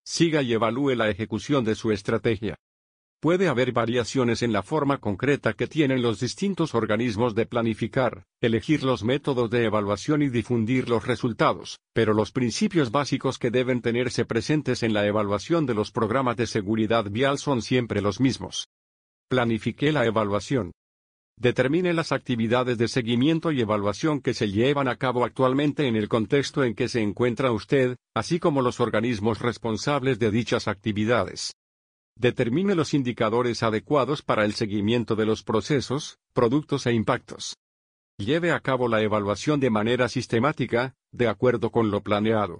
Siga y evalúe la ejecución de su estrategia. Puede haber variaciones en la forma concreta que tienen los distintos organismos de planificar, elegir los métodos de evaluación y difundir los resultados, pero los principios básicos que deben tenerse presentes en la evaluación de los programas de seguridad vial son siempre los mismos. Planifique la evaluación. Determine las actividades de seguimiento y evaluación que se llevan a cabo actualmente en el contexto en que se encuentra usted, así como los organismos responsables de dichas actividades. Determine los indicadores adecuados para el seguimiento de los procesos, productos e impactos. Lleve a cabo la evaluación de manera sistemática, de acuerdo con lo planeado.